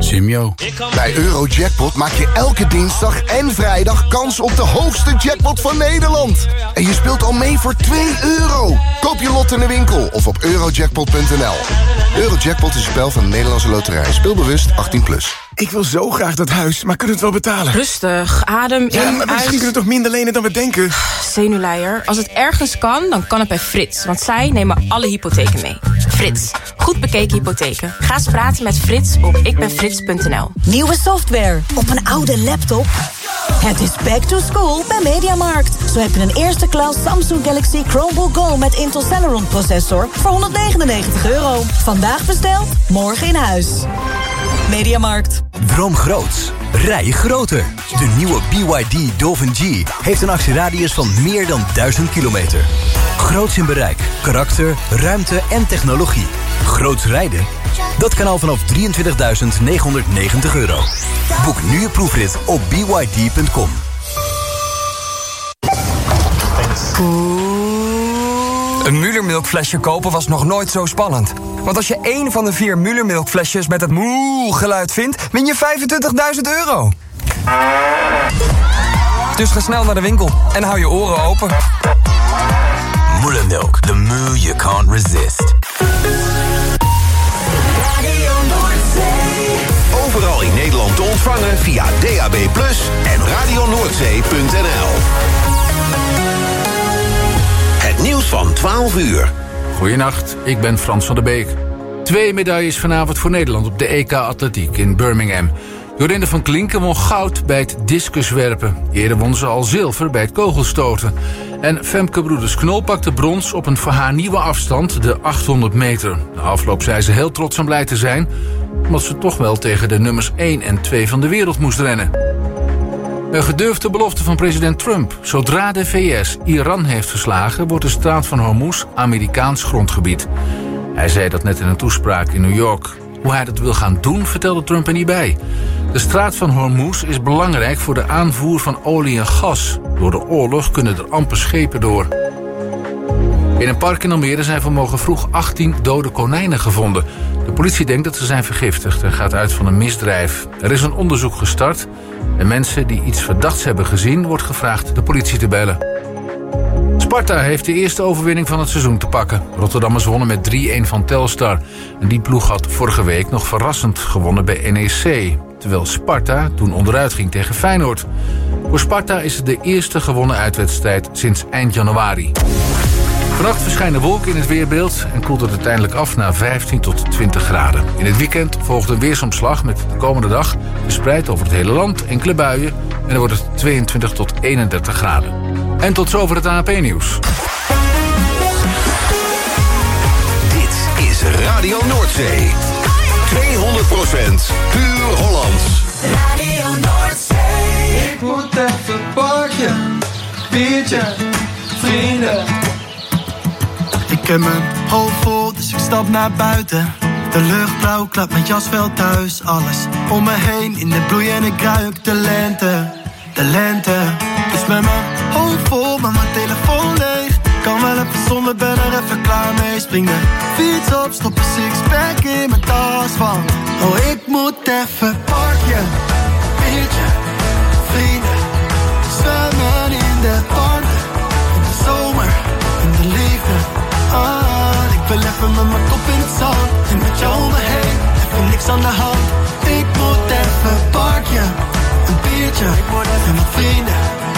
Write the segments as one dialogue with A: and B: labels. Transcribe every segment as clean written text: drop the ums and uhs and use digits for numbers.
A: Simyo.
B: Bij Eurojackpot maak je elke dinsdag en vrijdag kans op de hoogste jackpot van Nederland. En je speelt al mee voor €2. Koop je lot in de winkel of op eurojackpot.nl. Eurojackpot is een spel van de Nederlandse Loterij. Speel bewust 18+.
C: Ik wil zo graag dat huis, maar kunnen we het wel betalen?
D: Rustig, adem in,
C: Ja, maar misschien kunnen we toch minder lenen dan we denken?
D: Zenuwleier. Als het ergens kan, dan kan het bij Frits. Want zij nemen alle hypotheken mee. Frits, goed bekeken hypotheken. Ga eens praten met Frits op ikbenfrits.nl.
E: Nieuwe software op een oude laptop? Het is back to school bij Mediamarkt. Zo heb je een eerste klas Samsung Galaxy Chromebook Go met Intel Celeron processor voor €199. Vandaag besteld, morgen in huis. Mediamarkt.
F: Droom groots. Rij groter. De nieuwe BYD Dolphin G heeft een actieradius van meer dan 1000 kilometer. Groots in bereik, karakter, ruimte en technologie. Groots rijden? Dat kan al vanaf €23.990. Boek nu je proefrit op byd.com.
G: Een Müller-melkflesje kopen was nog nooit zo spannend. Want als je 1 van de 4 Müller-melkflesjes met het moe-geluid vindt, win je €25.000. Dus ga snel naar de winkel en hou je oren open.
F: Müller-melk, the moo you can't resist.
H: Overal in Nederland te ontvangen via DAB+ en radionoordzee.nl. Het nieuws van 12 uur.
A: Goedenacht, ik ben Frans van der Beek. 2 medailles vanavond voor Nederland op de EK Atletiek in Birmingham. Jorinde van Klinken won goud bij het discuswerpen. Eerder won ze al zilver bij het kogelstoten. En Femke Broeders-Knol pakte brons op een voor haar nieuwe afstand, de 800 meter. Na afloop zei ze heel trots en blij te zijn, omdat ze toch wel tegen de nummers 1 en 2 van de wereld moest rennen. Een gedurfde belofte van president Trump. Zodra de VS Iran heeft verslagen, wordt de straat van Hormuz Amerikaans grondgebied. Hij zei dat net in een toespraak in New York. Hoe hij dat wil gaan doen, vertelde Trump er niet bij. De straat van Hormuz is belangrijk voor de aanvoer van olie en gas. Door de oorlog kunnen er amper schepen door. In een park in Almere zijn vanmorgen vroeg 18 dode konijnen gevonden. De politie denkt dat ze zijn vergiftigd en gaat uit van een misdrijf. Er is een onderzoek gestart en mensen die iets verdachts hebben gezien wordt gevraagd de politie te bellen. Sparta heeft de eerste overwinning van het seizoen te pakken. Rotterdammers wonnen met 3-1 van Telstar. En die ploeg had vorige week nog verrassend gewonnen bij NEC. Terwijl Sparta toen onderuit ging tegen Feyenoord. Voor Sparta is het de eerste gewonnen uitwedstrijd sinds eind januari. Vannacht verschijnen wolken in het weerbeeld en koelt het uiteindelijk af naar 15 tot 20 graden. In het weekend volgt een weersomslag met de komende dag verspreid over het hele land enkele buien. En dan wordt het 22 tot 31 graden. En tot zover het ANP-nieuws.
H: Dit is Radio Noordzee. 200% puur Hollands.
I: Radio Noordzee. Ik moet even parken, biertje, vrienden.
J: Ik heb mijn hoofd vol, dus ik stap naar buiten. De lucht blauw, klap mijn jas wel thuis. Alles om me heen, in de bloei en ik ruik de lente. De lente. Dus met mijn hoofd vol, maar mijn telefoon leeg. Kan wel even zonder, ben er even klaar mee. Spring de fiets op, stop een sixpack in mijn tas van. Oh, ik moet even parken. Biertje, vrienden. Zwemmen in de warmte. In de zomer, in de liefde. Ah, ik wil even met mijn kop in het zand. En met jou om me heen, even niks aan de hand. Ik moet even parken. Een biertje, en met vrienden.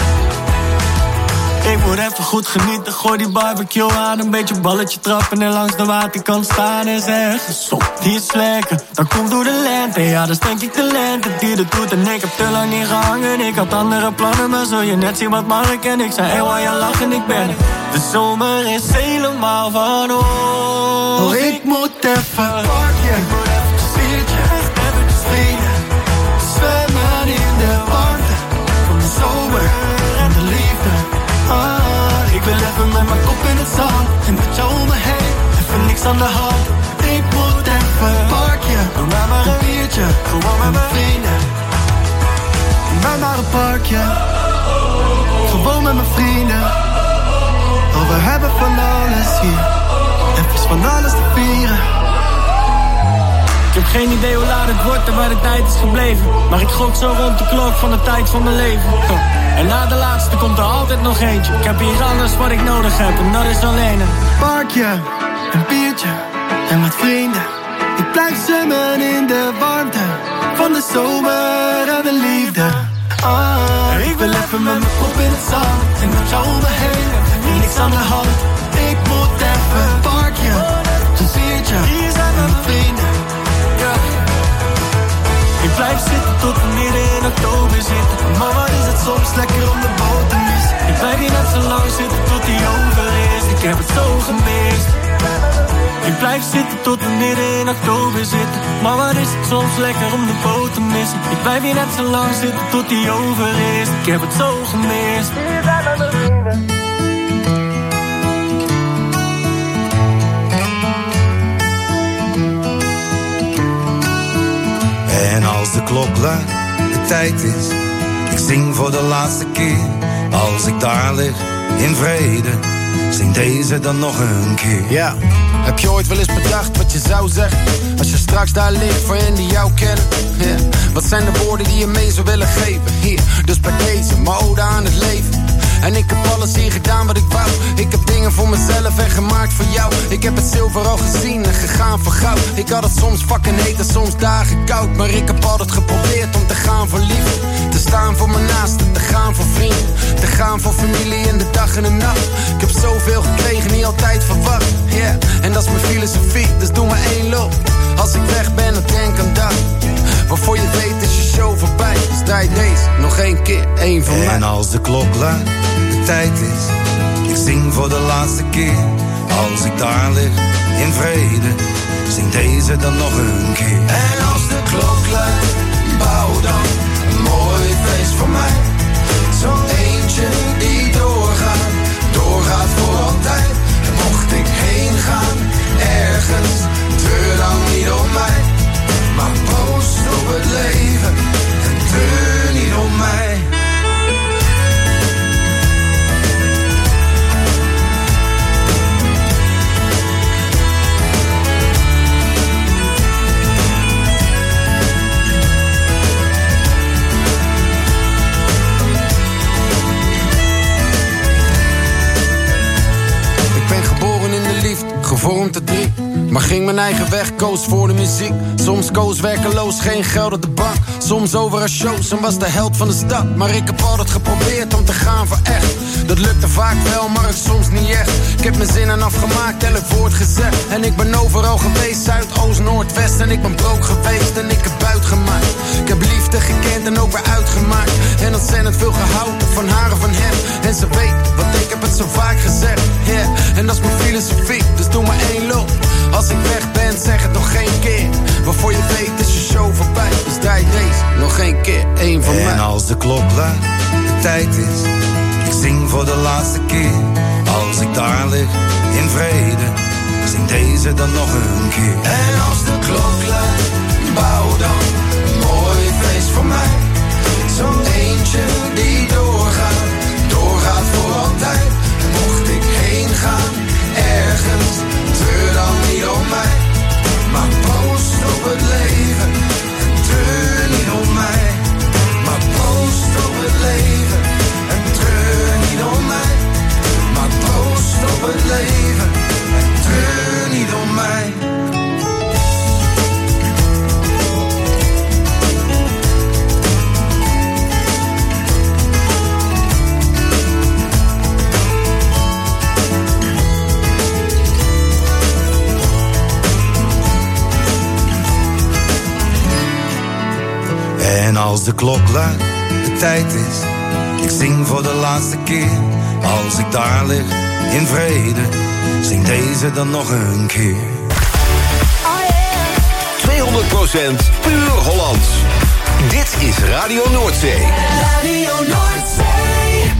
J: Ik moet even goed genieten, gooi die barbecue aan. Een beetje balletje trappen en langs de waterkant staan. En zeggen, zo, die is lekker. Dat komt door de lente, ja, dat is denk ik de lente die dat doet. En ik heb te lang niet gehangen, ik had andere plannen. Maar zul je net zien wat mag ik en ik zei, hey, waar je lachen, ik ben er. De zomer is helemaal van ons. Oh, ik moet even parken. Ik moet even een biertje, even vrienden. Zwemmen in de warmte van de zomer en de liefde. Ah, ik wil even met mijn kop in het zand. En met jou om me heen, even niks aan de hand. Ik moet even parkje, doe maar een biertje. Gewoon met mijn vrienden. Doe maar een parkje. Gewoon met mijn vrienden. Oh, we hebben van alles hier. Even van alles te vieren. Ik heb geen idee hoe laat het wordt en waar de tijd is gebleven. Maar ik gok zo rond de klok van de tijd van mijn leven. En na de laatste komt er altijd nog eentje. Ik heb hier alles wat ik nodig heb en dat is alleen een parkje, een biertje en wat vrienden. Ik blijf zwemmen in de warmte van de zomer en de liefde. Ik wil even met mijn kop in het zand en met jou om me heen en niks aan de hand. Ik moet even een parkje, een biertje, hier zijn mijn vrienden. Ik blijf zitten tot we midden in oktober zitten. Maar wat is het soms lekker om de boot te missen. Ik blijf hier net zo lang zitten tot die over is. Ik heb het zo gemist. Ik blijf zitten tot we midden in oktober zitten. Maar wat is het soms lekker om de boot te missen. Ik blijf hier net zo lang zitten tot die over is. Ik heb het zo gemist.
K: En als de klok luidt, de tijd is, ik zing voor de laatste keer. Als ik daar lig, in vrede, zing deze dan nog een keer.
L: Ja, heb je ooit wel eens bedacht wat je zou zeggen als je straks daar ligt voor hen die jou kennen? Ja. Wat zijn de woorden die je mee zou willen geven? Hier, dus bij deze, mijn ode aan het leven. En ik heb alles hier gedaan wat ik wou. Ik heb dingen voor mezelf en gemaakt voor jou. Ik heb het zilver al gezien en gegaan voor goud. Ik had het soms fucking heet en soms dagen koud. Maar ik heb altijd geprobeerd om te gaan voor liefde. Te staan voor mijn naasten, te gaan voor vrienden. Te gaan voor familie in de dag en de nacht. Ik heb zoveel gekregen, niet altijd verwacht. Yeah, en dat is mijn filosofie, dus doe maar één loop. Als ik weg ben, dan denk aan dat. Waarvoor je weet is je show voorbij. Dus draai deze nog één keer, één van mij.
K: En als de klok luidt, de tijd is, ik zing voor de laatste keer. Als ik daar lig, in vrede, zing deze dan nog een keer.
I: En als de klok luidt, bouw dan een mooi feest voor mij. Zo'n eentje die doorgaat, doorgaat voor altijd. En mocht ik heen gaan, ergens, treur dan niet om mij. Maar proost op het leven en treur niet om mij.
L: Gevormd te drie, maar ging mijn eigen weg, koos voor de muziek. Soms koos werkeloos, geen geld op de bank. Soms overal shows en was de held van de stad. Maar ik heb altijd geprobeerd om te gaan voor echt. Dat lukte vaak wel, maar het soms niet echt. Ik heb mijn zinnen afgemaakt, elk woord gezegd. En ik ben overal geweest, Zuid, Oost, Noord, West. En ik ben broke geweest en ik heb buit gemaakt. Ik heb liefde gekend en ook weer uitgemaakt. En ontzettend veel gehouden van haar en van hem. En ze weet, want ik heb het zo vaak gezegd. Yeah, en dat is mijn filosofie, dus doe maar één loop. Als ik weg ben, zeg het nog geen keer. Waarvoor je weet is je show voorbij. Dus draai deze nog één keer, één van mij.
K: En als de klok luidt, de tijd is, ik zing voor de laatste keer. Als ik daar lig, in vrede, zing deze dan nog een keer.
I: En als de klok luidt, bouw dan een mooi feest voor mij. Zo'n eentje die doorgaat, doorgaat voor altijd. En mocht ik heen gaan, ergens, treur dan niet om mij. Maar proost op het leven en treur niet om mij. Maar proost op het leven en treur niet om mij. Maar proost op het leven en treur niet om mij.
K: En als de klok luidt, de tijd is, ik zing voor de laatste keer. Als ik daar lig, in vrede, zing deze dan nog een keer.
H: 200% puur Hollands. Dit is Radio Noordzee.
I: Radio Noordzee.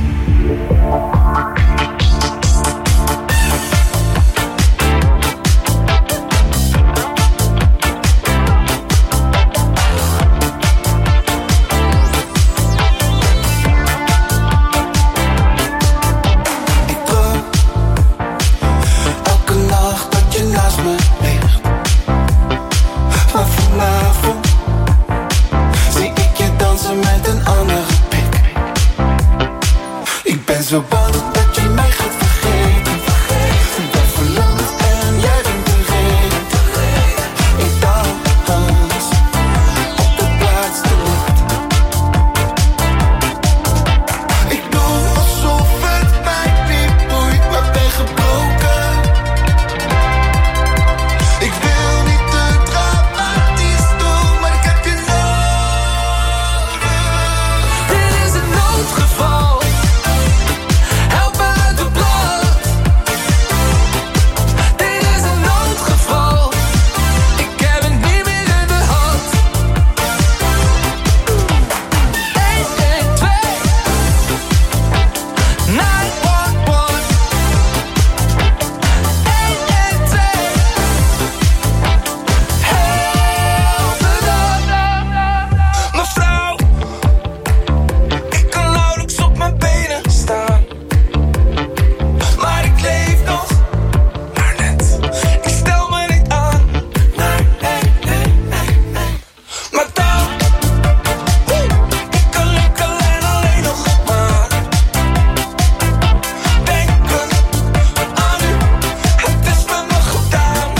I: Elke nacht dat je naast me ligt, maar zo bang dat je mij gaat vergeten. Ik ben verlamd en jij bent de reden. Ik dans op de plaats te licht. Ik doe alsof het mij niet boeit, maar ben gebroken. Ik wil niet te dramatisch doen, maar ik heb je nodig. Dit is een noodgeval. Help me uit de blad. Dit is een noodgeval. Ik heb het niet meer in de hand. 112 911 Mevrouw, ik kan nauwelijks op mijn benen staan, maar ik leef nog, maar net. Ik stel me niet aan, nee. Maar dan, ik kan lukken en alleen nog maar denken aan u. Het is met me gedaan.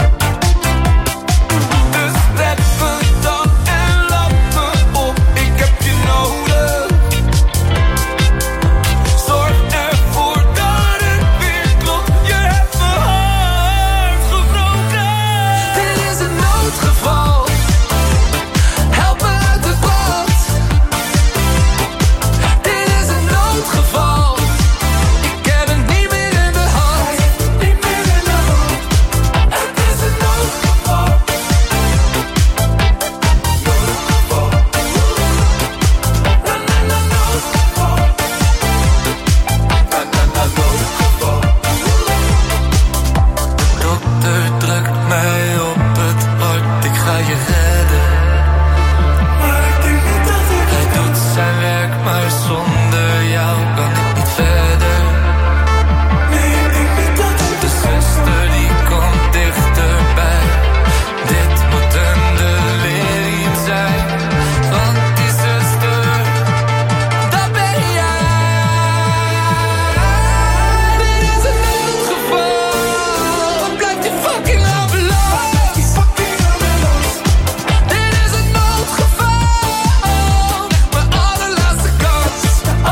I: Dus red me dan en laat me op. Ik heb je nodig. Zorg ervoor dat het weer klopt. Je hebt mijn hart gebroken. Dit is een noodgeval. Help me uit het bad. Dit is een noodgeval. Ik heb het niet meer in de hand. Niet meer in de hand. Het is een noodgeval. Dokter drukt mij op het hart, ik ga je redden. Maar ik denk niet dat hij doet zijn werk, maar zonder jou kan ik niet verder. Nee, ik denk niet dat de zuster die komt dichterbij. Dit moet een delirium zijn, want die zuster, dat ben jij. Dit is een noodgeval. Wat blijft die fucking ambulance? Dit is een noodgeval. Mijn allerlaatste kans.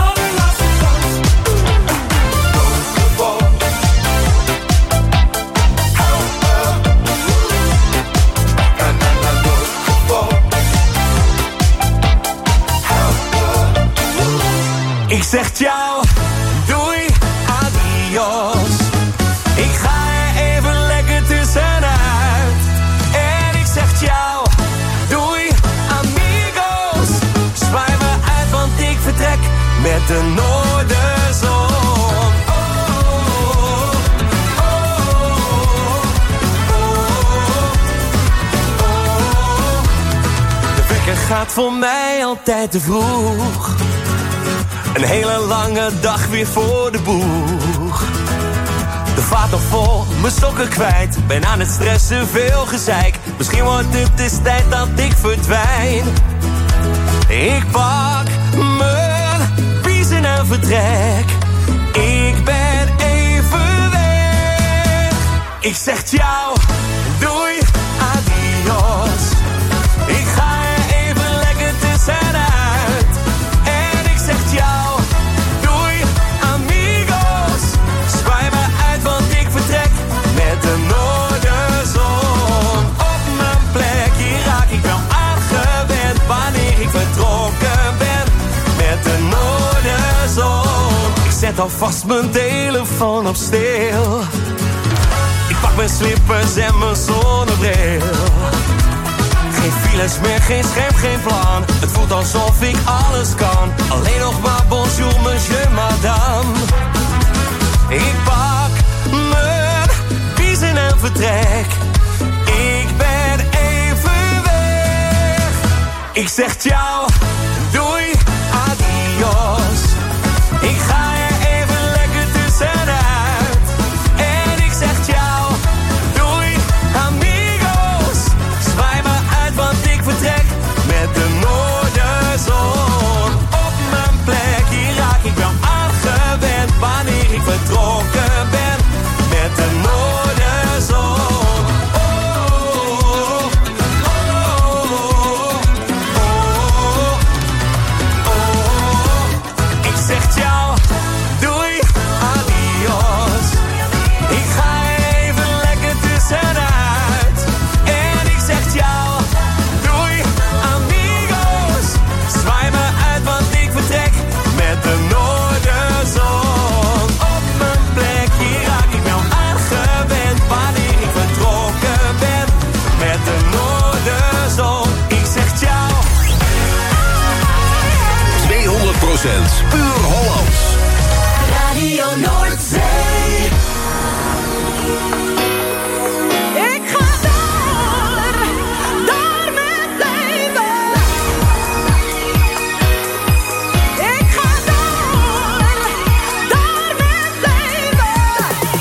I: Ik zeg ciao, doei, adios. Ik ga er even lekker tussenuit. En ik zeg ciao, doei, amigos. Zwaai me uit, want ik vertrek met de noorderzon. De wekker gaat voor mij altijd te vroeg. Een hele lange dag weer voor de boeg. De vaat nog vol, mijn sokken kwijt. Ben aan het stressen, veel gezeik. Misschien wordt het dus tijd dat ik verdwijn. Ik pak mijn biezen en vertrek. Ik ben even weg. Ik zeg ciao, doei, adios. Ik ga er even lekker tussenuit. En ik zeg ciao, doei, amigos. Zwaai me uit, want ik vertrek met de noorderzon. Op mijn plek, hier raak ik wel aangewend. Wanneer ik vertrokken ben met de noorderzon. Ik zet alvast mijn telefoon op stil. Ik pak mijn slippers en mijn zonnebril. Geen files meer, geen scherm, geen plan. Het voelt alsof ik alles kan. Alleen nog maar bonjour, monsieur, madame. Ik pak mijn biezen en vertrek. Ik ben even weg. Ik zeg ciao, doei, adios. Ik ga er even lekker tussenuit. En ik zeg ciao, doei, amigos. Zwaai me uit, want ik vertrek met de noorderzon. Op mijn plek, hier raak ik wel aangewend.
H: puur Hollands.
I: Radio Noordzee. Ik ga door met leven. Ik ga door met leven.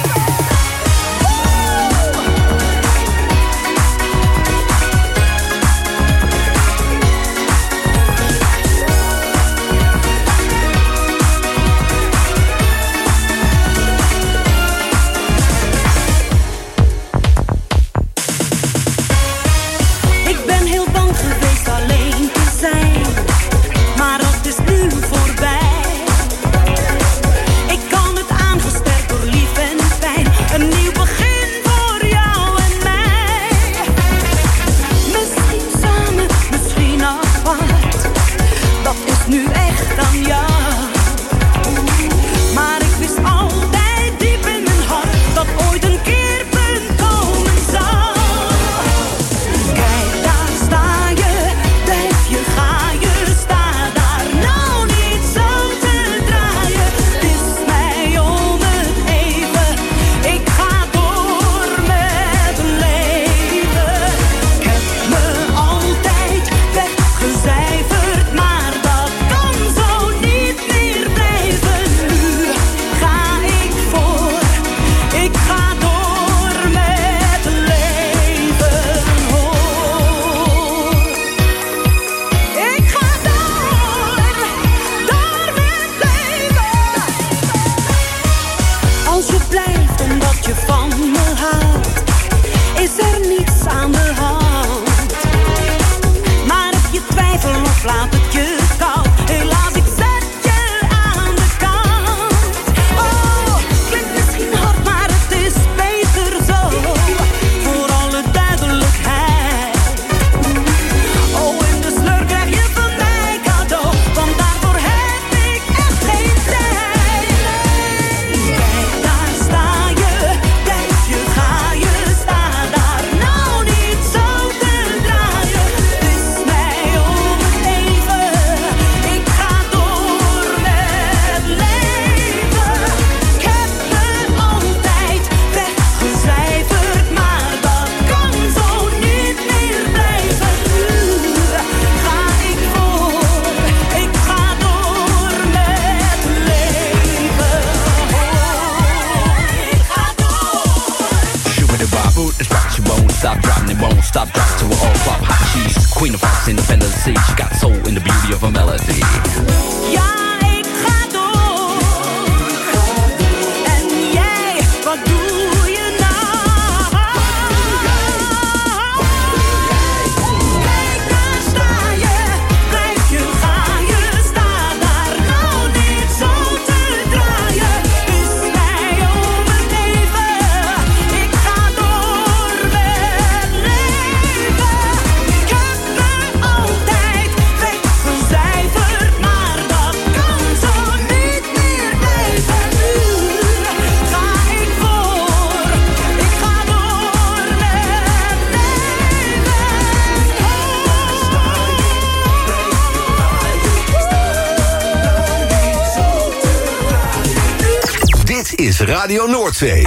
H: Is Radio Noordzee.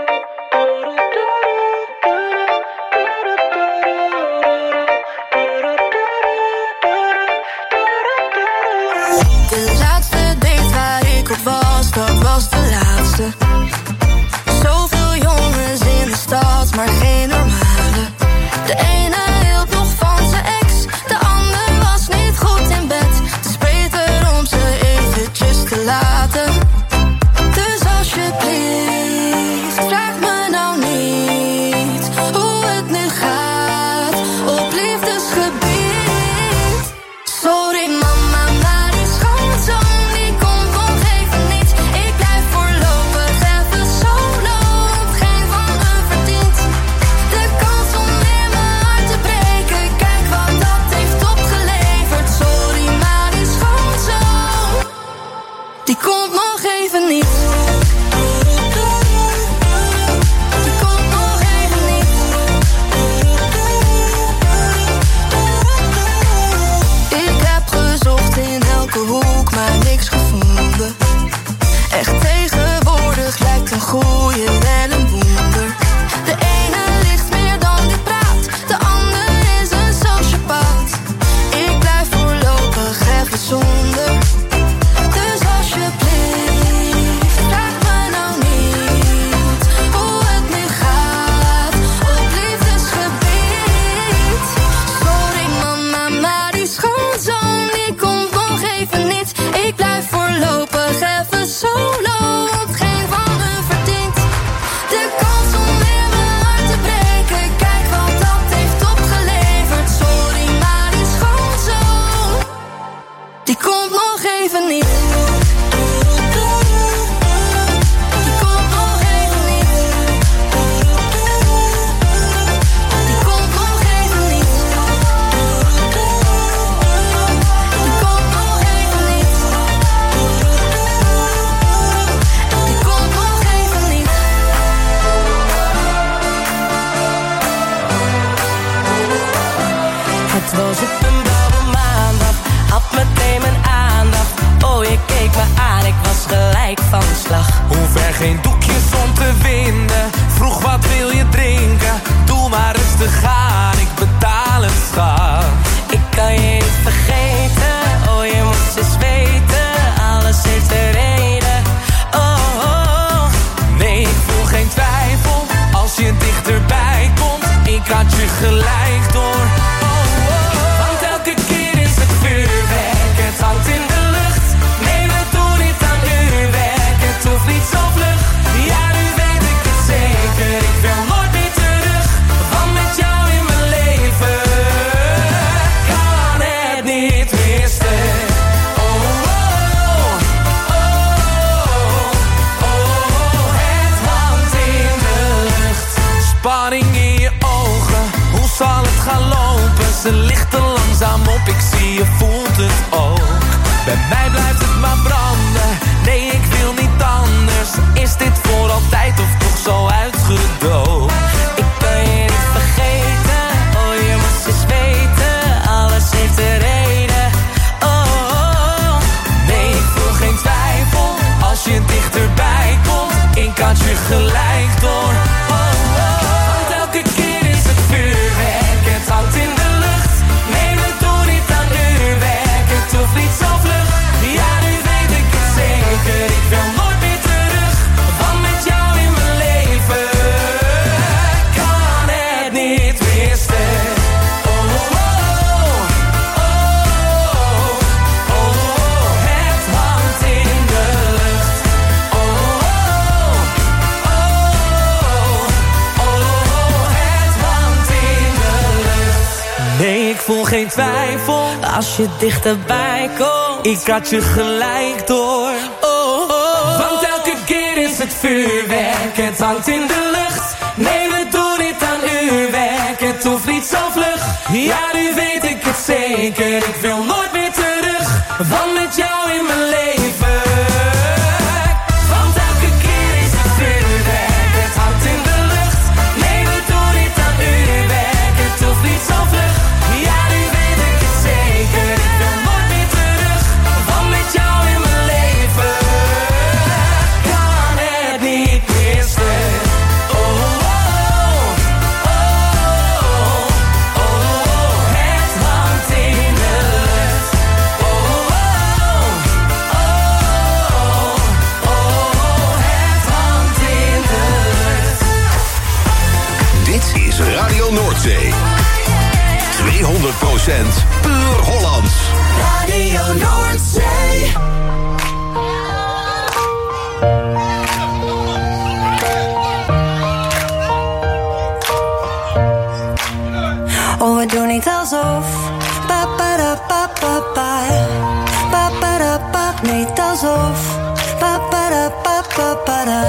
M: De laatste date waar ik op was, dat was de laatste. Zoveel jongens in de stad, maar geen normale. De ene hield nog van zijn ex, de ander was niet goed in bed. Het is beter om ze eventjes te laten. Dus alsjeblieft,
N: keek me aan, ik was gelijk van slag.
O: Hoef er geen doekjes om te winden. Vroeg wat wil je drinken? Doe maar rustig aan, ik betaal het, schat.
N: Ik kan je niet vergeten, oh je moest eens weten. Alles heeft een reden, oh, oh.
O: Nee, ik voel geen twijfel, als je dichterbij komt. Ik had je gelijk door, oh, oh. Want elke keer is het vuurwerk, het hangt in de lucht. Nee, we doen niet aan uurwerk, het hoeft niet zo vlug. Ja, nu weet ik het zeker, ik wil nooit meer terug. Want met jou in mijn leven kan het niet meer stuk. Oh, oh, oh, oh, oh, het hangt in de lucht. Spanning in je ogen, hoe zal het gaan lopen? Ze lichten langzaam op, ik zie je voelt het ook. Bij mij blijft het maar branden, nee ik wil niet anders. Is dit voor altijd of toch zo uitgedoofd?
N: Ik kan je niet vergeten, oh je moest eens weten. Alles heeft een reden, oh, oh, oh.
O: Nee, ik voel geen twijfel, als je dichterbij komt. Ik had je gelijk door, oh, oh. Want elke keer is het vuurwerk, het hangt in de lucht. Nee, we doen niet aan uurwerk, het hoeft niet zo vlug. Ja, nu weet ik het zeker, ik wil nooit meer terug. Want met jou in mijn leven kan het niet meer stuk. Oh, oh, oh, oh, oh, het hangt in de lucht. Oh, oh, oh, oh, het hangt in de lucht. Nee, ik voel geen twijfel,
N: als je dichterbij komt.
O: ik had je gelijk door.
N: Oh, oh.
O: Want elke keer is het vuurwerk, het hangt in de lucht. Nee, we doen niet aan uurwerk, het hoeft niet zo vlug. Ja, nu weet ik het zeker, ik wil nooit meer terug. Want met jou in mijn leven. Want elke keer is het vuurwerk, het hangt in de lucht. Nee, we doen niet aan uurwerk, het hoeft niet zo vlug. Ja, nu weet ik het zeker, ik wil nooit meer terug. Want met jou in mijn leven kan het niet meer stuk. Oh, oh, oh, oh, oh, het hangt in de lucht. Oh, oh, oh, oh, oh, het hangt in de lucht.
H: Dit is Radio Noordzee. 200% puur Hollands.
I: Radio Noordzee.
M: Oh, we doen niet alsof. Pa pa da pa pa pa. Pa pa da pa, niet alsof. Pa pa da pa pa pa da.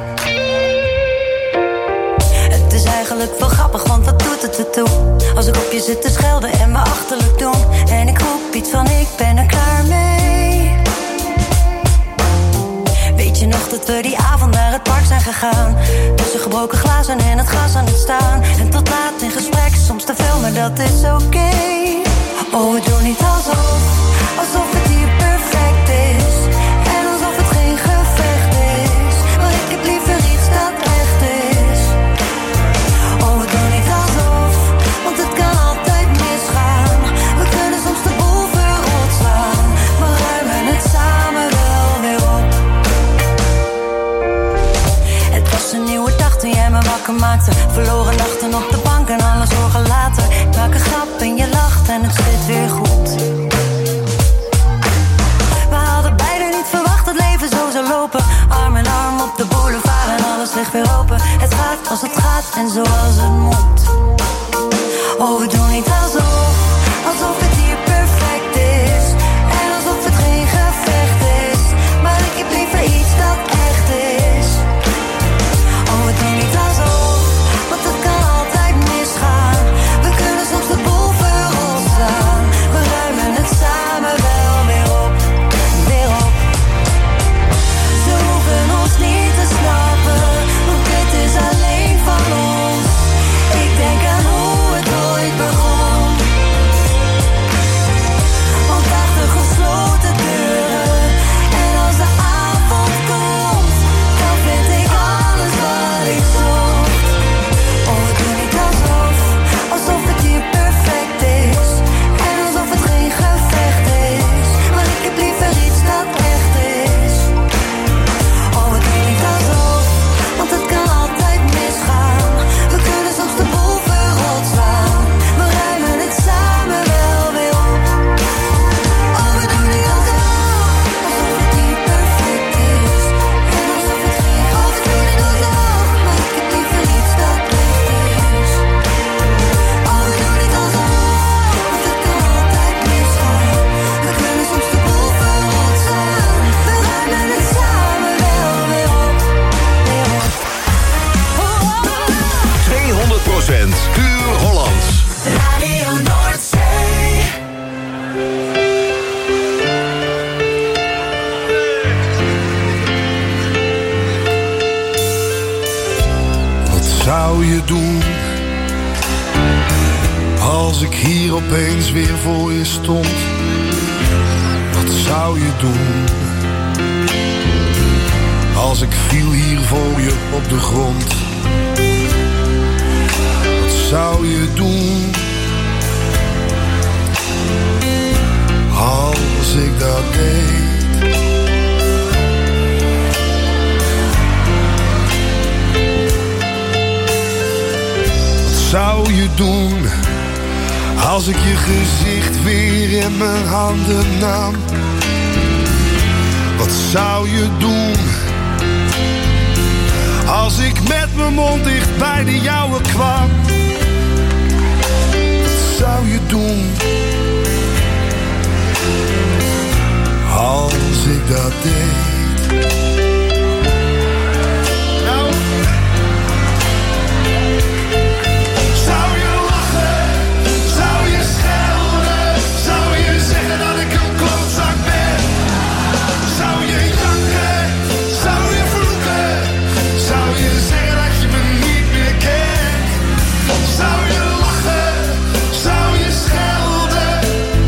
M: Het is eigenlijk wel grappig, want wat doet het ertoe? Als ik op je zit te schelden en me achterlijk doen. En ik roep iets van ik ben er klaar mee. Weet je nog dat we die avond naar het park zijn gegaan? Tussen gebroken glazen en het gras aan het staan. En tot laat in gesprek, soms te veel, maar dat is oké. Oh, we doen niet alsof, alsof het hier perfect is. En alsof het geen gevecht is. Maar ik heb liever iets dat echt is. Oh, we doen niet alsof, want het kan altijd misgaan. We kunnen soms de boel verrot slaan, maar ruimen het samen wel weer op. Het was een nieuwe dag toen jij me wakker maakte. Verloren nachten op de bank en alle zorgen later. Ik maak een grap en je lacht en het zit weer goed. We hadden beiden niet verwacht dat leven zo zou lopen. Arm in arm op de boulevard en alles ligt weer open. Het gaat als het gaat en zoals het moet. Oh, we doen niet alsof, alsof het hier perfect is. En alsof het geen gevecht is. Maar ik heb liever iets dat echt is. Oh, we doen niet alsof, want het kan altijd misgaan. We kunnen soms de boel verrot slaan. We ruimen het samen wel weer op, weer op. Ze hoeven ons niet te snappen, want dit is alleen van ons. Ik denk
K: doen als ik hier opeens weer voor je stond? Wat zou je doen als ik viel hier voor je op de grond? Wat zou je doen als ik dat deed? Wat zou je doen als ik je gezicht weer in mijn handen nam? Wat zou je doen als ik met mijn mond dicht bij de jouwe kwam? Wat zou je doen als ik dat deed? Nou, zou je lachen? Zou je schelden? Zou je zeggen dat ik een klootzak ben? Zou je janken? Zou je vloeken? Zou je zeggen dat je me niet meer kent? Zou je lachen? Zou je schelden?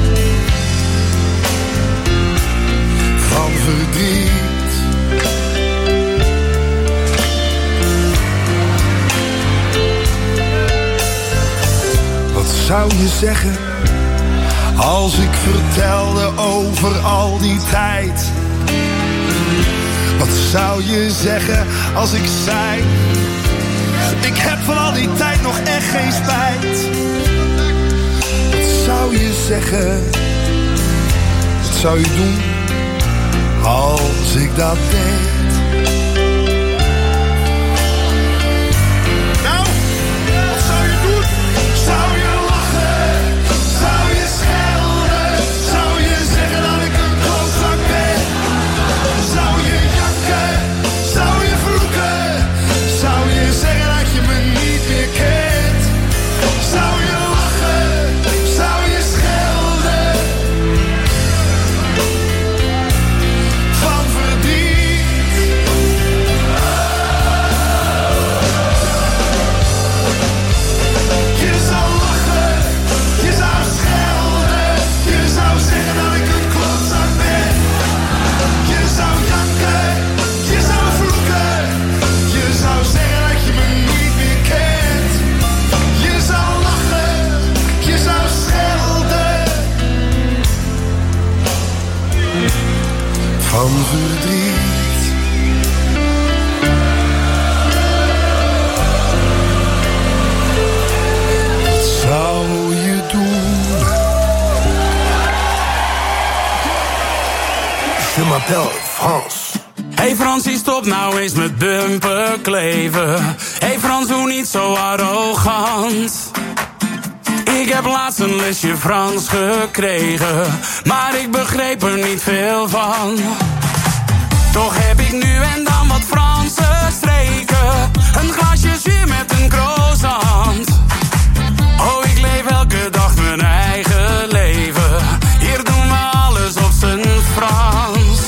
K: Van verdriet. Wat zou je zeggen als ik vertelde over al die tijd? Wat zou je zeggen als ik zei: ik heb van al die tijd nog echt geen spijt? Wat zou je zeggen? Wat zou je doen als ik dat deed? Nou, wat zou je doen? Zou je lachen? Zou je schelden? Zou je zeggen dat ik een klootzak ben? Zou je janken? Zou je vloeken? Zou je zeggen dat je me niet meer kent? Zou je lachen? Zou je schelden? Van verdriet. Je zou lachen, je zou schelden, je zou zeggen dat ik een klootzak ben. Je zou janken, je zou vloeken, je zou zeggen dat je me niet meer kent. Je zou lachen, je zou schelden. Van verdriet. Wat zou je doen? Je m'appelle Frans.
P: Hey Fransie, stop nou eens met bumper kleven. Hey Frans, doe niet zo arrogant. Ik heb laatst een lesje Frans gekregen, maar ik begreep er niet veel van. Toch heb ik nu en dan wat Franse streken. Een glaasje jus met een croissant. Oh, ik leef elke dag mijn eigen leven. Hier doen we alles op zijn Frans.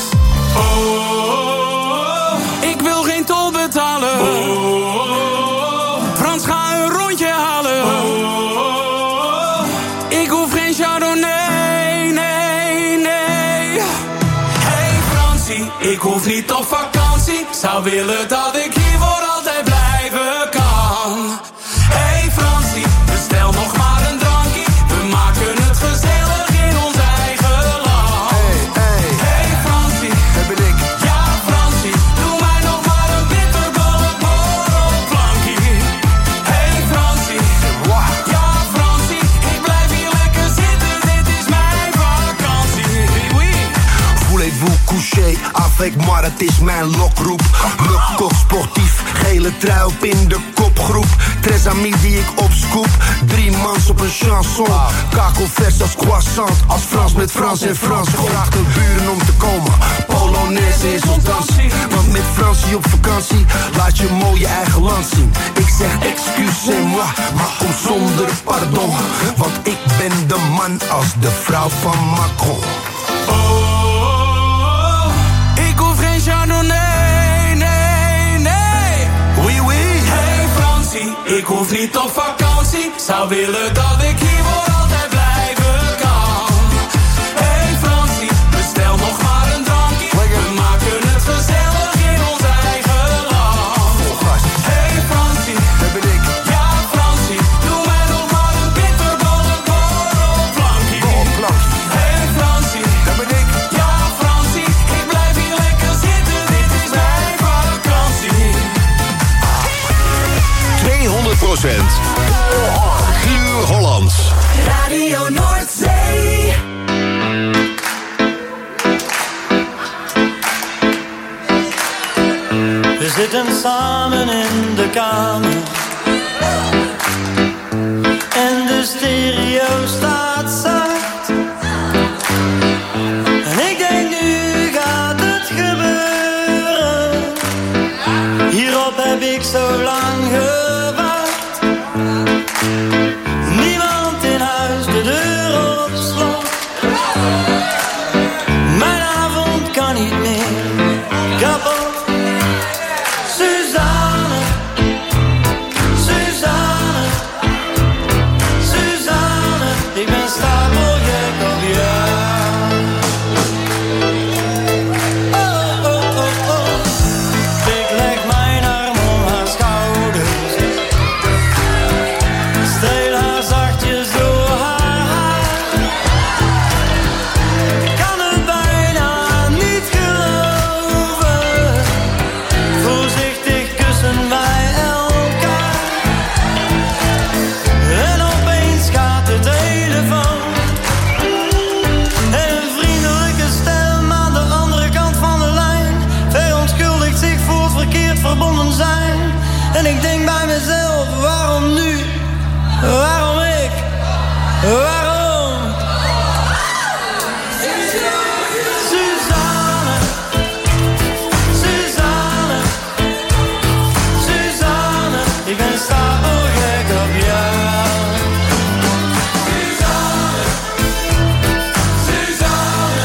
P: Oh, ik wil geen tol betalen. Oh, Frans, ga een rondje halen. Oh, ik hoef geen Chardonnay, nee, nee. Hey Fransie, ik hoef niet op vakantie. Zou willen dat ik hier voor altijd blijven kan. Hey Fransie, bestel nog maar een drankje. We maken het gezellig in ons eigen land. Hey Fransie, dat ben ik. Ja Fransie, doe mij nog maar een bitterbal op borrelplankje. Hey Fransie, ja Fransie, ik blijf hier lekker zitten. Dit is mijn vakantie. Oui.
Q: Voulez-vous coucher avec moi, dat is mijn lokroep. Le coq sportief, gele trui op in de kopgroep. Tres amis die ik opscoop, 3 mans op een chanson. Kakelvers als croissant, als Frans met Frans en Frans. Vraag de buren om te komen, Polonaise is ons dansie. Want met Fransie op vakantie, laat je mooi je eigen land zien. Ik zeg excusez-moi, maar kom zonder pardon. Want ik ben de man als de vrouw van Macron.
P: Ik hoef geen Chardonnay, nee, nee.
Q: Oui, oui.
P: Hey Fransie, Ik hoef niet op vakantie, zou willen dat ik hier voor altijd blijven kan. Hey Fransie, bestel nog maar een drankje. We maken het gezellig in ons eigen land. Hey Fransie, dat ben ik. Ja Fransie, doe mij nog maar een bitterbal, een borrelplankje. Hey Fransie, dat ben ik. Ja Fransie, ik blijf hier lekker zitten, dit is mijn vakantie.
H: 200% Puur Hollands.
K: Radio Noordzee.
R: We zitten samen in de kamer en de stereo staat zacht. En ik denk nu gaat het gebeuren. Hierop heb ik zo lang gewacht. Niemand in huis, de deur op slot. Mijn avond kan niet meer kapot. Suzanne, Suzanne, Suzanne, ik ben stapelgek op jou. Oh, oh, oh, oh. Ik leg mijn arm om haar schouders, streel haar zachtjes door haar haar. Ik kan het bijna niet geloven. Voorzichtig kussen wij elkaar. En opeens gaat de telefoon. En een vriendelijke stem aan de andere kant van de lijn verontschuldigt zich voor het verkeerd verbonden zijn. En ik denk bij mezelf, waarom nu? Waarom ik? Waarom? Suzanne, Suzanne, Suzanne, ik ben stapelgek op jou. Suzanne, Suzanne,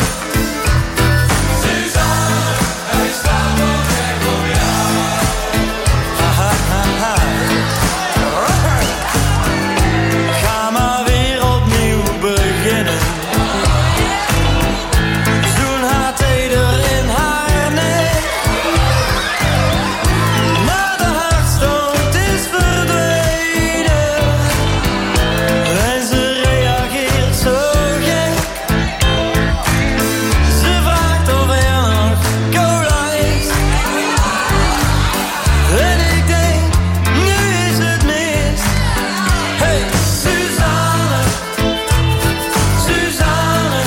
R: Suzanne, ik ben stapelgek op jou. Ha, ha, ha. Ga maar weer opnieuw beginnen. Zoen haar teder in haar nek. Maar de hartstocht is verdwenen. En ze reageert zo gek. Ze vraagt of er nog cola is. En ik denk, nu is het mis. Hey, Suzanne, Suzanne,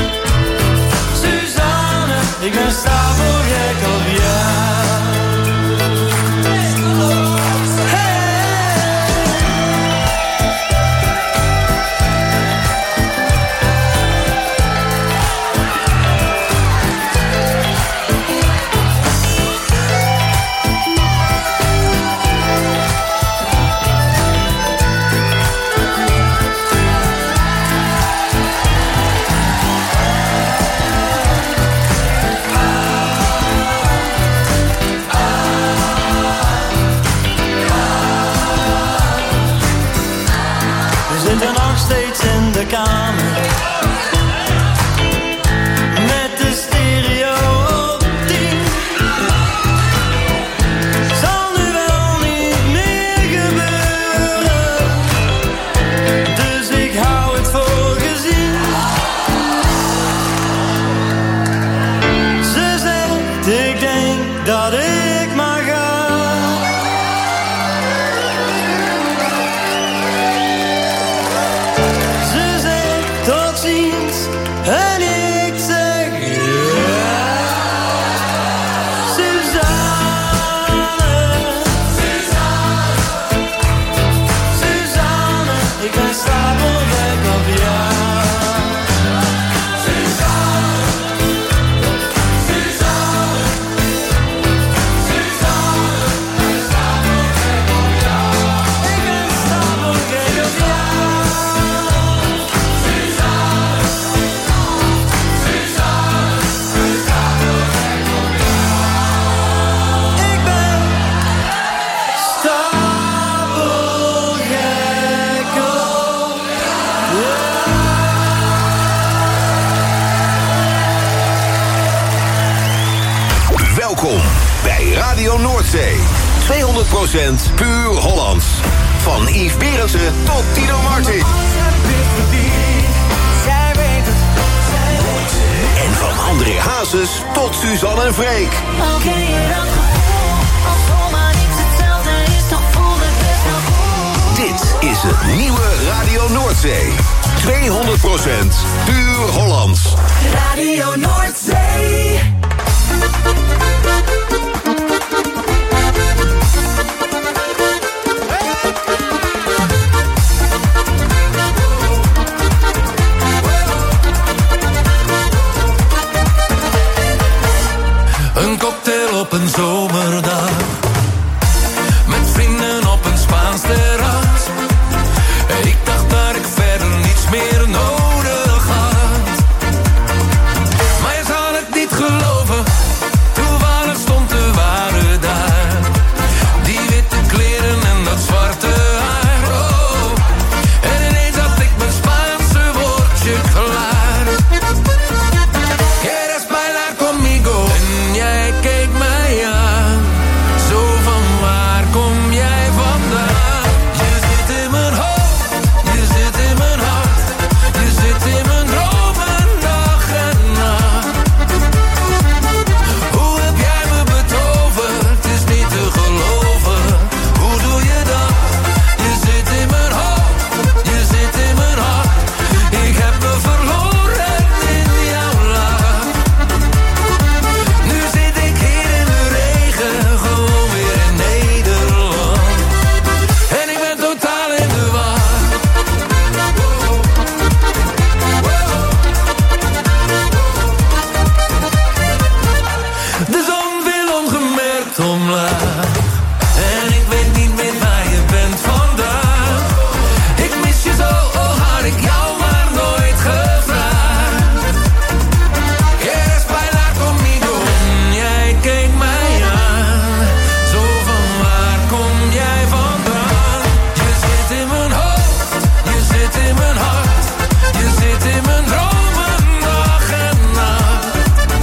R: Suzanne, ik ben stapelgek op jou. We zitten nog steeds in de kamer met de stereo op 10. Zal nu wel niet meer gebeuren, dus ik hou het voor gezien. Ze zegt, ik denk dat ik maar ga. Ze zegt,
H: Noordzee. 200% puur Hollands. Van Yves Berendsen tot Tino Martin.
K: Zij weet het.
H: En van André Hazes tot Suzanne en Freek.
K: Oké, dat gevoel, als zomaar niks hetzelfde is, toch voelt het best wel goed.
H: Dit is het nieuwe Radio Noordzee. 200% puur Hollands.
K: Radio Noordzee.
O: Een cocktail op een zomerdag, met vrienden op een Spaans terras. Ik dacht dat ik verder niets meer nodig had, maar je zal het niet geloven, toevallig stond de ware daar. Die witte kleren en dat zwarte haar, oh. En ineens had ik mijn Spaanse woordje klaar. Quieres bailar conmigo? En jij keek mij aan, zo van waar kom jij vandaan? Je zit in mijn hoofd, je zit in mijn hart, je zit in mijn dromen dag en nacht. Hoe heb jij me betoverd? Het is niet te geloven. Hoe doe je dat? Je zit in mijn hoofd, je zit in mijn hart. Ik heb me verloren in jouw lach. Nu zit ik hier in de regen, gewoon weer in Nederland. En ik ben totaal in de war. De zon wil ongemerkt omlaag. En ik weet niet meer waar je bent vandaag. Ik mis je zo, oh had ik jou maar nooit gevraagd. Quieres bailar conmigo? En jij keek mij aan, zo van waar kom jij vandaan? Je zit in mijn hoofd, je zit in mijn hart, je zit in mijn dromen dag en nacht.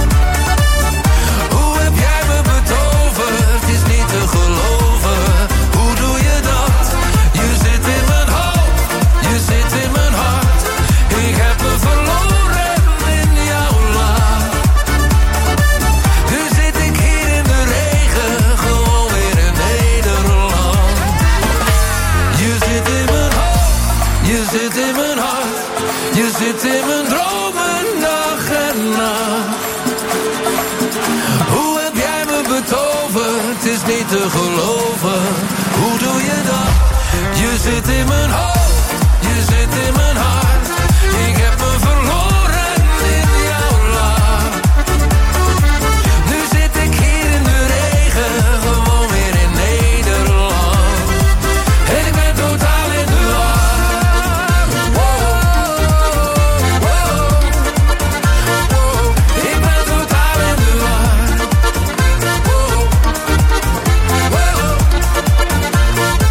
O: Hoe heb jij me betoverd? Het is niet te geloven. Hoe doe je dat? Je zit in mijn hoofd, je zit in mijn hart. Ik heb me verloren in jouw lach. Nu zit ik hier in de regen, gewoon weer in Nederland. Je zit in mijn hoofd, je zit in mijn hart, je zit in mijn dromen dag en nacht. Hoe heb jij me betoverd? Het is niet te geloven. Hoe doe je dat? Je zit in mijn hoofd, je zit in mijn hart. Ik heb me verloren in jouw lach. Nu zit ik hier in de regen, gewoon weer in Nederland. En ik ben totaal in de war. Ik ben totaal in de war.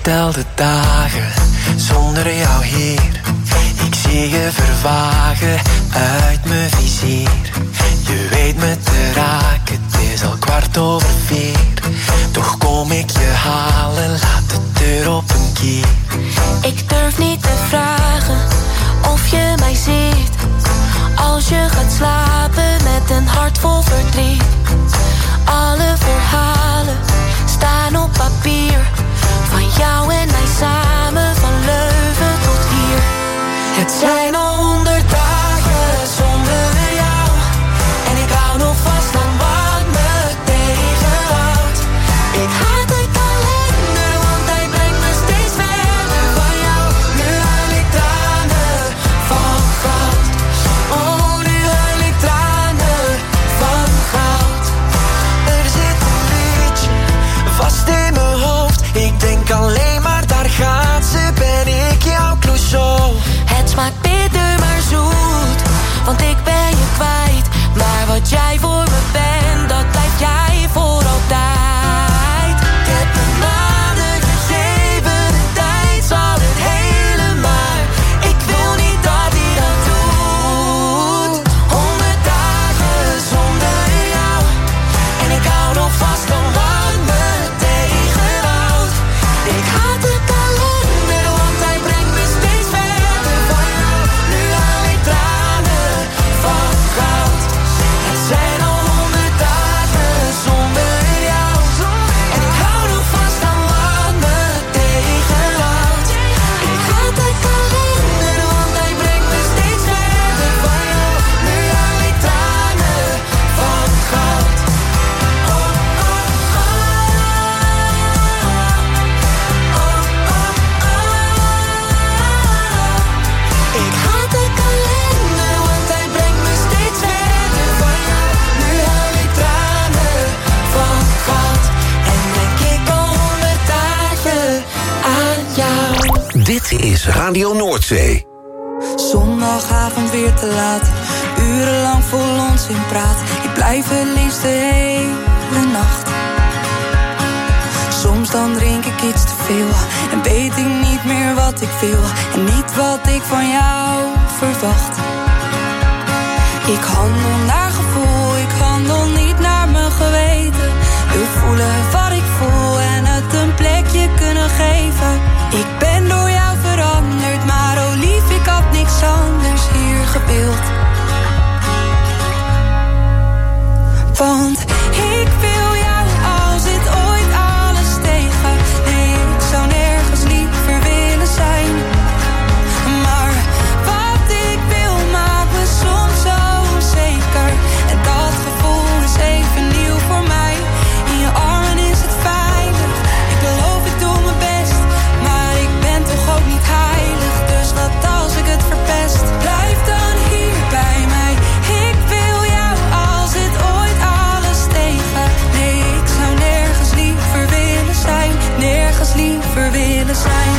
S: getelde dagen zonder jou hier. Ik zie je vervagen uit mijn vizier. Je weet me te raken, het is al 4:15. Toch kom ik je halen, laat de deur op een kier.
M: Ik durf niet te vragen of je mij ziet. Als je gaat slapen met een hart vol verdriet. Alle verhalen staan op papier. Van jou en mij samen, van Leuven tot hier. Het zijn al 100 dagen zonder jou. En ik hou nog vast aan wat me tegenhoudt. Ik haat de kalender, want hij brengt me steeds verder van jou. Nu huil ik tranen van goud. Oh, nu huil ik tranen van goud. Er zit een liedje vast in mijn hoofd. Ik denk alleen maar, daar gaat ze, ben ik jouw Clouseau. Het smaakt bitter maar zoet, want ik ben je kwijt. Maar wat jij voor me bent, dat blijf jij voor altijd. Ik heb een maanden gegeven, de tijd zal het hele maar. Ik wil niet dat hij dat doet. 100 dagen zonder jou. En ik hou nog vast aan wat me tegenhoudt. Ik haat de kalender, want hij brengt me steeds verder van jou. Nu haal ik tranen van goud. Het zijn al 100 dagen zonder jou. En ik hou nog vast aan wat me tegenhoudt. Ik haat de kalender, want hij brengt me steeds verder van jou. Nu haal ik tranen van goud. Ik haat de kalender, want hij brengt me steeds verder van jou. Nu huil ik tranen van goud. En denk ik al 100 dagen aan jou.
H: Dit is Radio Noordzee.
T: Zondagavond weer te laat, urenlang vol onzin praat. Ik blijf het liefst de hele nacht. Soms dan drink ik iets te veel en weet ik niet meer wat ik wil. En niet wat ik van jou verwacht. Ik handel naar gevoel, ik handel niet naar mijn geweten. Wil voelen wat ik voel en het een plekje kunnen geven. Ik ben door jou veranderd, maar oh lief, ik had niks anders hier gewild. Want ik wil jou als het ooit alles tegen. Nee, ik zou nergens liever willen zijn. Maar wat ik wil maakt me soms zo onzeker. En dat gevoel is even nieuw voor mij. In je armen is het veilig. Ik beloof ik doe mijn best, maar ik ben toch ook niet heilig. Dus wat als ik het verpest? Blijf dan hier bij mij. Ik wil jou als het ooit alles tegen. Nee, ik zou nergens liever willen zijn. Nergens liever willen zijn.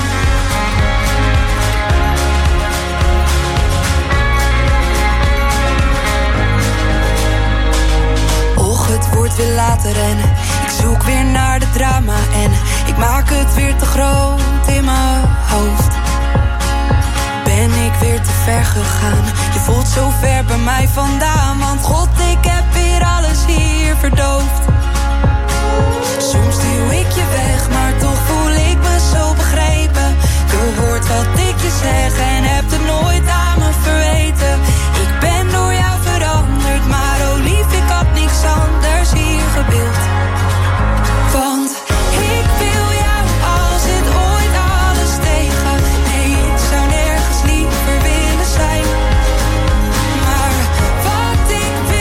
T: Och, het wordt weer later en ik zoek weer naar de drama. En ik maak het weer te groot in mijn hoofd. Ben ik weer te ver gegaan? Je voelt zo ver bij mij vandaan. Want god, ik heb weer alles hier verdoofd. Soms duw ik je weg, maar toch voel ik me zo begrepen. Je hoort wat ik je zeg en hebt het nooit aan me verweten. Ik ben door jou veranderd, maar oh lief, ik had niks anders hier gewild. Want ik wil jou als het ooit alles tegen. Nee, ik zou nergens liever willen zijn. Maar wat ik wil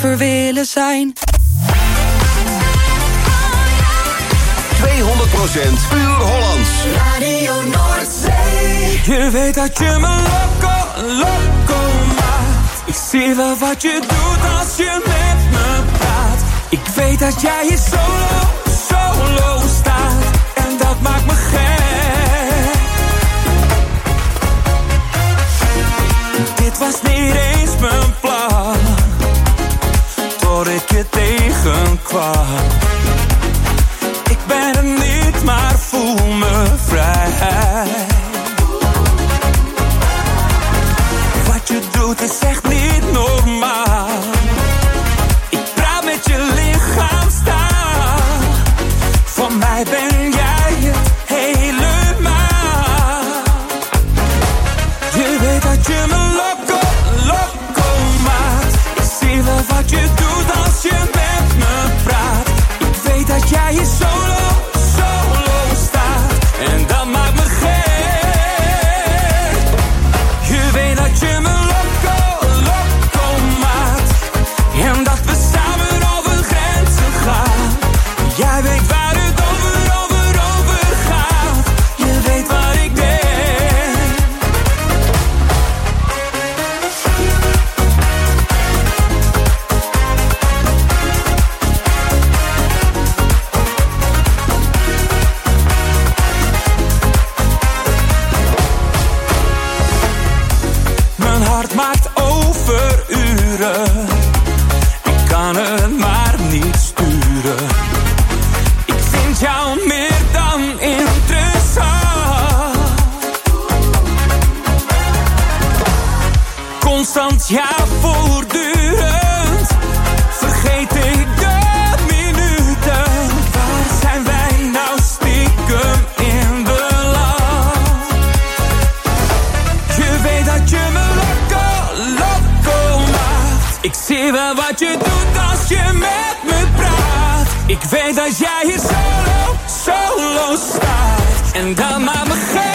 T: liever willen zijn.
H: 200% puur Hollands.
I: Radio Noordzee.
P: Je weet dat je me loco maakt. Ik zie wel wat je doet als je met me praat. Ik weet dat jij hier solo staat. En dat maakt me gek. Dit was niet eens mijn plan, tot ik je tegenkwam. Ik ben er niet, maar voel me vrij. Wat je doet is echt niet normaal. Ik praat met je lichaamstaal. Van mij ben jij het helemaal. Je weet dat je me loco maakt. Ik zie wel wat je doet als je met me praat. Ik weet dat jij hier solo staat. En dat maakt me gek. Je weet dat je me loco maakt. En dat we samen over grenzen gaan. Jij weet waar het over gaat. Je weet waar ik ben. Mijn hart maakt overuren. Ik kan het maar niet sturen. Ik vind jou meer dan interessant. Constant, ja, voortdurend. Vergeet ik de minuten. Waar zijn wij nou stiekem in beland? Je weet dat je me loco maakt. Ik zie wel wat je doet als je met me praat. Ik weet dat jij hier solo staat. En dat maakt me gek.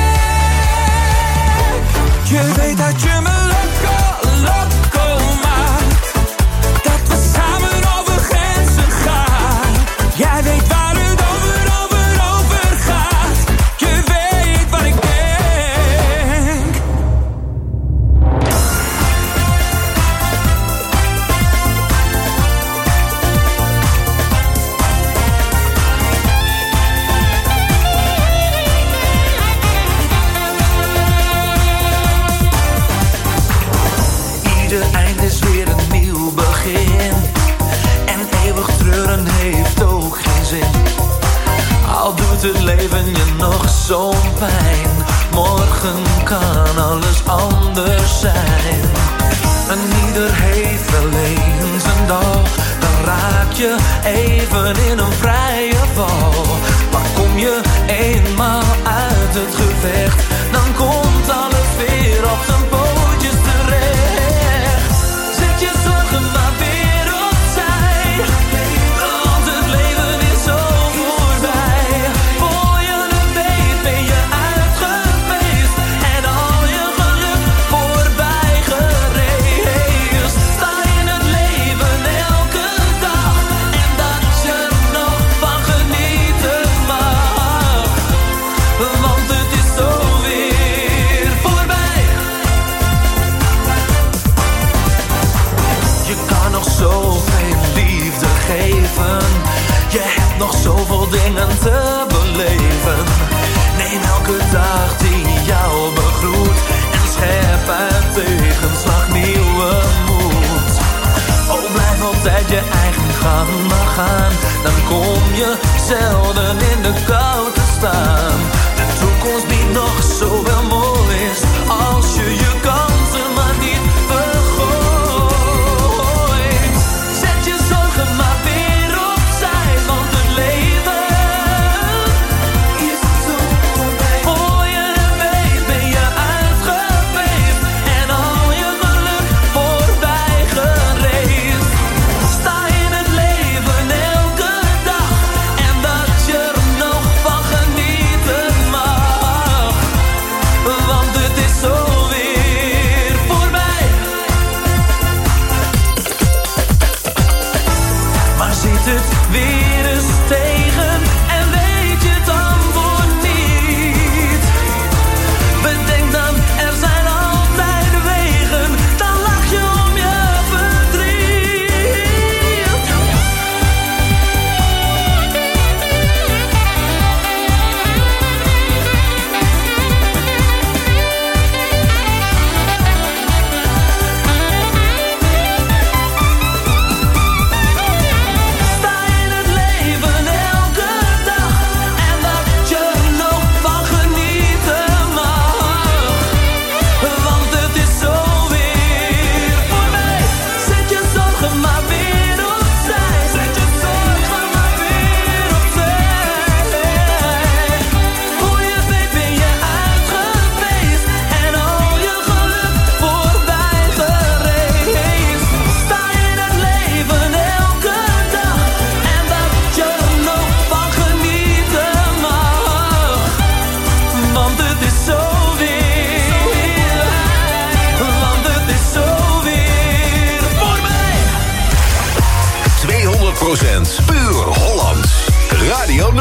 P: Je weet dat je me loco maakt. Dat we samen over grenzen gaan. Jij weet waar het over gaat. Je weet waar ik denk.
I: Ieder eind is weer een nieuw begin. En eeuwig treuren heeft ook geen zin. Al doet het leven je nog zo'n pijn. Morgen kan alles anders zijn. En ieder heeft wel eens een dag. Dan raak je even in een vrije val. Maar kom je eenmaal uit het gevecht, dan komt alles weer op zijn pootjes terecht. Zet je zorgen maar weer opzij, want het leven is zo voorbij. Voor je het weet ben je uitgeweest en al je geluk voorbij gereisd. Sta in het leven elke dag en dat je er nog van genieten mag. Want het is zo weer voorbij. Je kan nog zoveel liefde geven. Je hebt nog zoveel dingen te beleven. Neem elke dag die jou begroet en schep uit tegenslag nieuwe moed. Oh, blijf altijd je eigen gang maar gaan. Dan kom je zelden in de kou te staan. De toekomst biedt nog zoveel moois als je je kansen maar niet vergooit. Zet je zorgen maar weer opzij, want het leven is zo voorbij. Voor je het weet ben je uitgeweest en al je geluk voorbij gereisd. Sta in het leven elke dag en dat je er nog van genieten mag.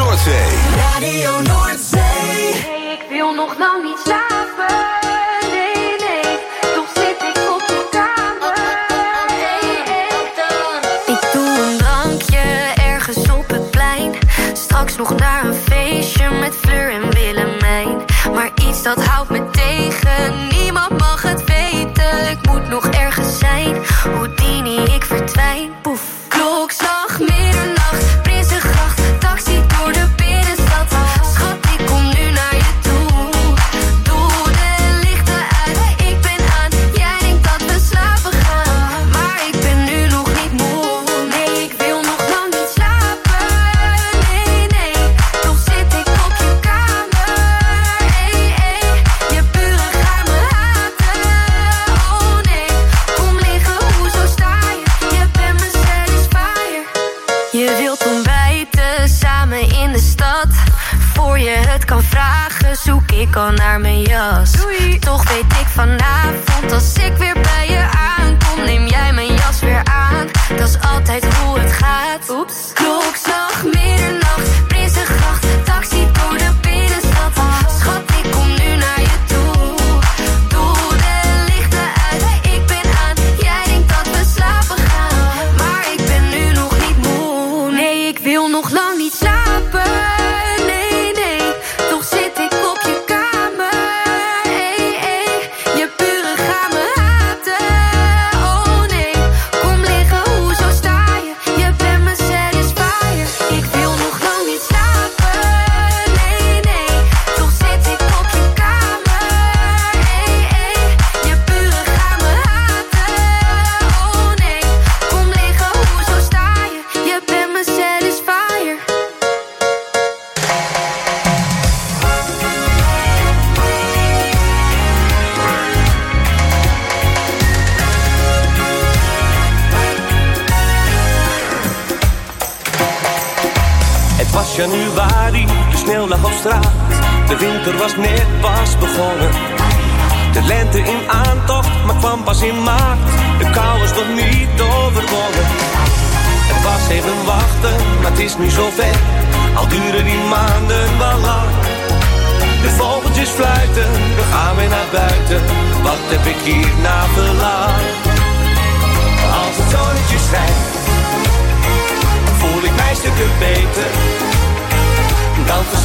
H: Noordzee.
M: Radio Noordzee. Nee, ik wil nog lang niet slapen. Nee, nee, toch zit ik op de kamer. Ik doe een drankje ergens op het plein. Straks nog naar een feestje met Fleur en Willemijn. Maar iets dat houdt me tegen, niemand mag het weten. Ik moet nog ergens zijn, Houdini, ik verdwijn. Poef, klokslag, middernacht, Prinsengracht, taxi door de binnenstad. Schat, ik kom nu naar je toe. Doe de lichten uit, ik ben aan. Jij denkt dat we slapen gaan, maar ik ben nu nog niet moe. Nee, ik wil nog lang niet slapen. Nee, nee, toch zit ik op je kamer. Hey, hey, je buren gaan me haten. Oh nee, kom liggen, hoezo sta je? Je bent mijn satisfier. Je wilt ontbijten samen in de stad. Voor je het kan vragen, zoek ik al naar mijn jas. Doei. Toch weet ik vanavond, als ik weer bij je aankom, neem jij mijn jas weer aan. Dat is altijd hoe het gaat. Oeps. Klokslag, middernacht, Prinsengracht, taxi door de binnenstad. Schat, ik kom nu naar je toe. Doe de lichten uit, ik ben aan. Jij denkt dat we slapen gaan, maar ik ben nu nog niet moe. Nee, ik wil nog lang niet slapen. Nee, nee, toch zit ik op je kamer. Hey, hey, je buren gaan me haten. Oh nee, kom liggen, hoezo sta je? Je bent mijn satisfier. Ik wil nog lang niet slapen. Nee, nee, toch zit ik op je kamer. Hey, hey, je buren gaan me haten. Oh nee, kom liggen, hoezo sta je? Je bent mijn satisfier.
U: Het was januari, de sneeuw lag op straat. De winter was net pas begonnen. De lente in aantocht, maar kwam pas in maart. De kou was nog niet overwonnen. Het was even wachten, maar het is nu zover. Al duren die maanden wel lang. De vogeltjes fluiten, we gaan weer naar buiten. Wat heb ik hier naar verlangd? Als het zonnetje schijnt, voel ik mij stukken beter.